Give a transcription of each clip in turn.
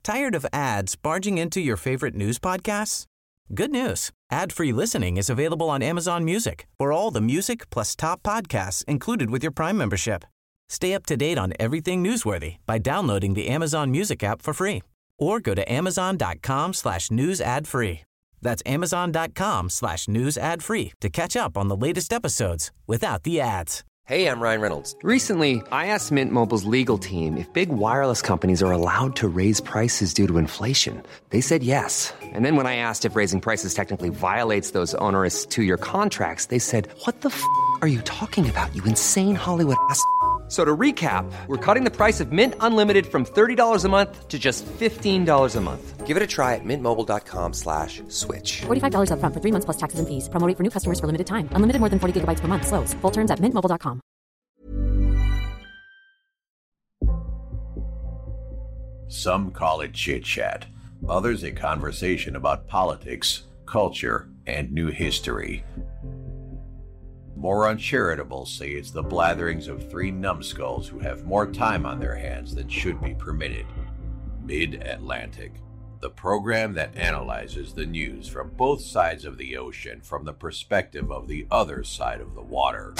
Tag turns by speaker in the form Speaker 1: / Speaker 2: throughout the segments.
Speaker 1: Tired of ads barging into your favorite news podcasts? Good news. Ad-free listening is available on Amazon Music for all the music plus top podcasts included with your Prime membership. Stay up to date on everything newsworthy by downloading the Amazon Music app for free or go to amazon.com/news ad free. That's amazon.com/news ad free to catch up on the latest episodes without the ads.
Speaker 2: Hey, I'm Ryan Reynolds. Recently, I asked Mint Mobile's legal team if big wireless companies are allowed to raise prices due to inflation. They said yes. And then when I asked if raising prices technically violates those onerous two-year contracts, they said, "What the f*** are you talking about, you insane Hollywood ass?" So to recap, we're cutting the price of Mint Unlimited from $30 a month to just $15 a month. Give it a try at mintmobile.com/switch.
Speaker 3: $45 up front for 3 months plus taxes and fees. Promo rate for new customers for limited time. Unlimited more than 40 gigabytes per month. Slows full terms at mintmobile.com.
Speaker 4: Some call it chit-chat. Others a conversation about politics, culture, and new history. More uncharitable say it's the blatherings of three numbskulls who have more time on their hands than should be permitted. Mid-Atlantic, the program that analyzes the news from both sides of the ocean from the perspective of the other side of the water.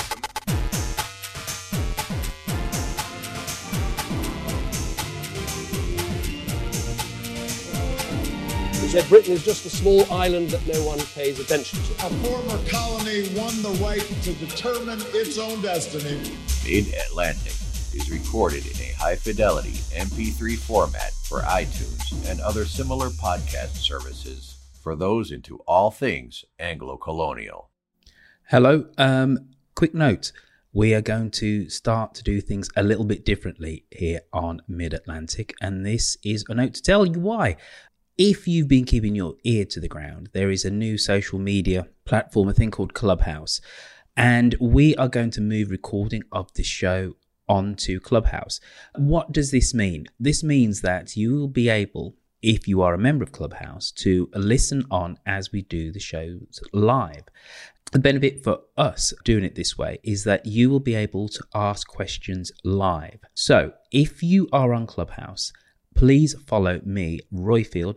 Speaker 5: He said Britain is just a small island that no one pays attention to.
Speaker 6: A former colony won the right to determine its own destiny.
Speaker 4: Mid-Atlantic is recorded in a high-fidelity MP3 format for iTunes and other similar podcast services for those into all things Anglo-colonial.
Speaker 7: Hello, quick note. We are going to start to do things a little bit differently here on Mid-Atlantic, and this is a note to tell you why. If you've been keeping your ear to the ground, there is a new social media platform, a thing called Clubhouse. And we are going to move recording of the show onto Clubhouse. What does this mean? This means that you will be able, if you are a member of Clubhouse, to listen on as we do the shows live. The benefit for us doing it this way is that you will be able to ask questions live. So if you are on Clubhouse, please follow me, Roifield,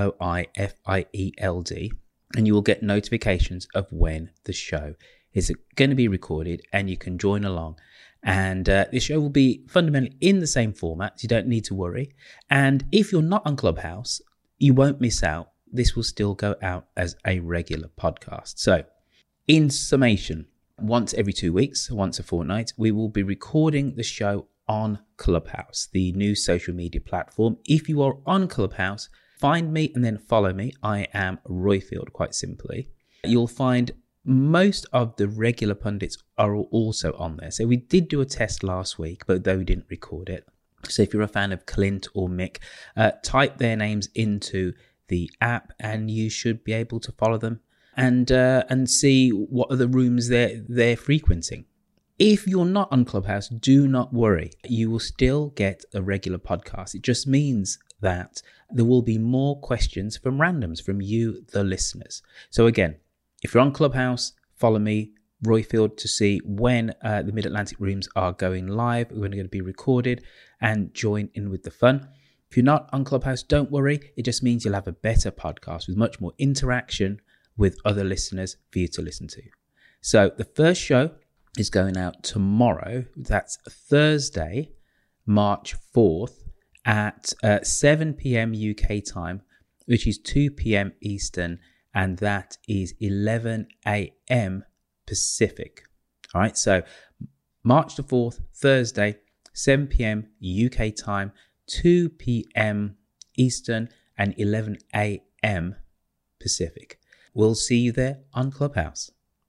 Speaker 7: Roifield, and you will get notifications of when the show is going to be recorded and you can join along. And the show will be fundamentally in the same format, so you don't need to worry. And if you're not on Clubhouse, you won't miss out. This will still go out as a regular podcast. So, in summation, once every 2 weeks, once a fortnight, we will be recording the show on Clubhouse, the new social media platform. If you are on Clubhouse, find me and then follow me. I am Roifield, quite simply. You'll find most of the regular pundits are also on there. So we did do a test last week, but though we didn't record it. So if you're a fan of Clint or Mick, type their names into the app and you should be able to follow them and see what are the rooms they're frequenting. If you're not on Clubhouse, do not worry. You will still get a regular podcast. It just means that there will be more questions from randoms, from you, the listeners. So again, if you're on Clubhouse, follow me, Roifield, to see when the Mid-Atlantic rooms are going live. We're going to be recorded and join in with the fun. If you're not on Clubhouse, don't worry. It just means you'll have a better podcast with much more interaction with other listeners for you to listen to. So the first show is going out tomorrow. That's Thursday, March 4th at 7 p.m. UK time, which is 2 p.m. Eastern, and that is 11 a.m. Pacific. All right, so March the 4th, Thursday, 7 p.m. UK time, 2 p.m. Eastern, and 11 a.m. Pacific. We'll see you there on Clubhouse.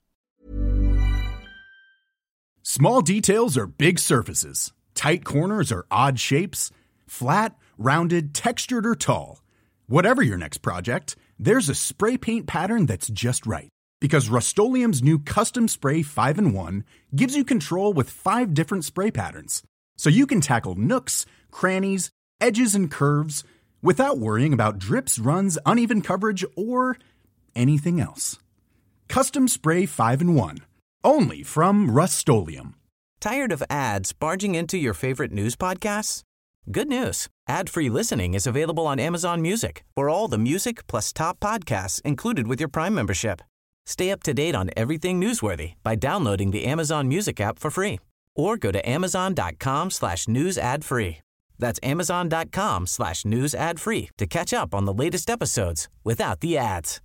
Speaker 8: Small details are big surfaces. Tight corners are odd shapes. Flat, rounded, textured, or tall. Whatever your next project, there's a spray paint pattern that's just right. Because Rust-Oleum's new Custom Spray 5-in-1 gives you control with 5 different spray patterns. So you can tackle nooks, crannies, edges, and curves without worrying about drips, runs, uneven coverage, or anything else. Custom Spray 5-in-1. Only from Rust-Oleum.
Speaker 1: Tired of ads barging into your favorite news podcasts? Good news. Ad-free listening is available on Amazon Music for all the music plus top podcasts included with your Prime membership. Stay up to date on everything newsworthy by downloading the Amazon Music app for free or go to amazon.com/news ad free. That's amazon.com/news ad free to catch up on the latest episodes without the ads.